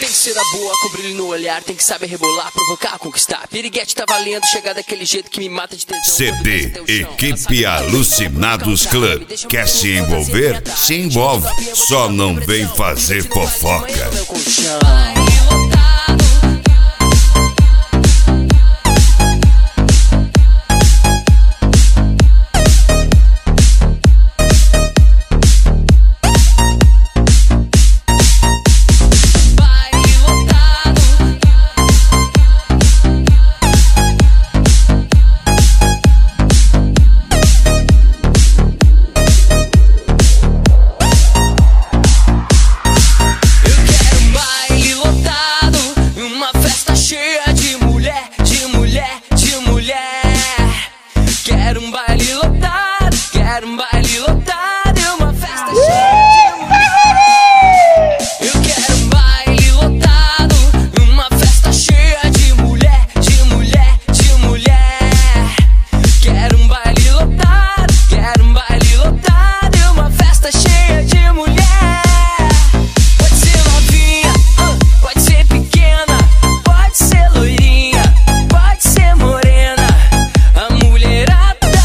que ser a boa, com brilho no olhar, tem que saber rebolar, provocar, conquistar. Piriguete tá valendo, chegar daquele jeito que me mata de tesão. CD Equipe Alucinados Club. Quer se envolver? Se envolve, só não vem fazer fofoca. Quero um baile lotado, quero um baile lotado e uma festa cheia de mulher. Eu quero um baile lotado, uma festa cheia de mulher, de mulher, de mulher. Quero um baile lotado, quero um baile lotado e uma festa cheia de mulher. Pode ser novinha, pode ser pequena, pode ser loirinha, pode ser morena. A mulherada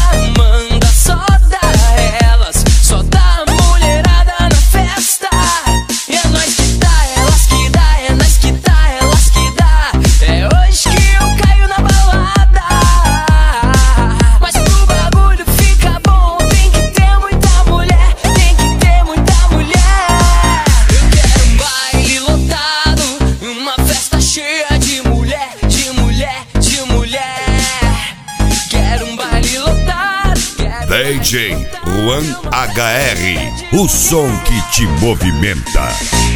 DJ Juan HR, o som que te movimenta.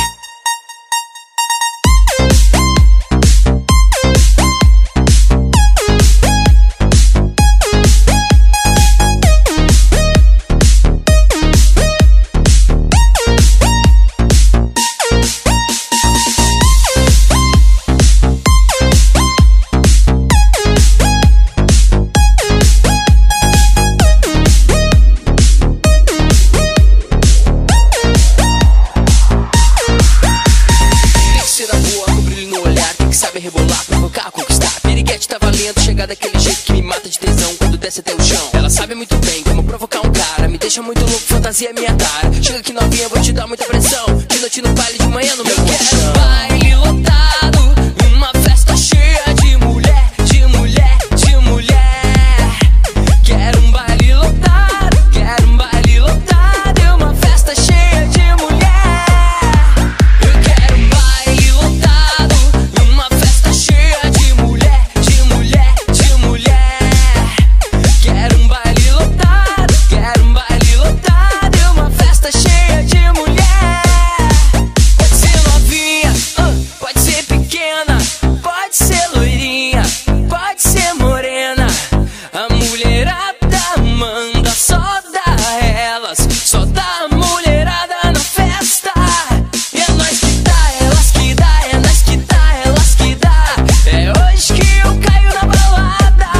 Rebolar, provocar, conquistar. Piriguete tá valendo, chegar daquele jeito que me mata de tesão quando desce até o chão. Ela sabe muito bem como provocar um cara, me deixa muito louco, fantasia minha cara. Chega aqui novinha, vou te dar muita pressão. De noite no baile, de manhã no meu colchão. Quero um baile lotado, uma festa cheia de mulher, de mulher, de mulher. Quero um baile lotado, quero um baile lotado e uma festa cheia de mulher. Eu quero um baile lotado, uma festa cheia de mulher, de mulher, de mulher. Quero um baile lotado, quero um baile lotado e uma festa cheia de mulher. Pode ser novinha, pode ser pequena, pode ser loirinha, pode ser morena. A mulherada manda, só dá elas, só dá a mulherada na festa. E é nós que dá, elas que dá, é nós que dá, elas que dá. É hoje que eu caio na balada.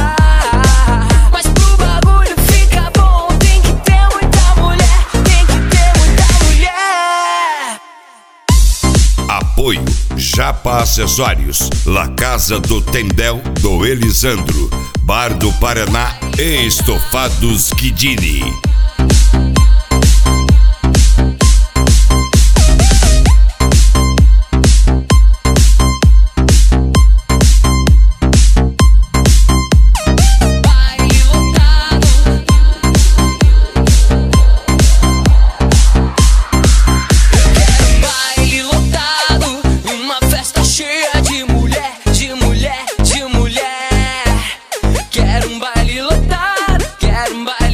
Mas pro bagulho ficar bom, tem que ter muita mulher, tem que ter muita mulher. Apoio Japa Acessórios, La Casa do Tendel do Elisandro, Bar do Paraná e Estofados Guidini. Quero um baile lotado, quero um baile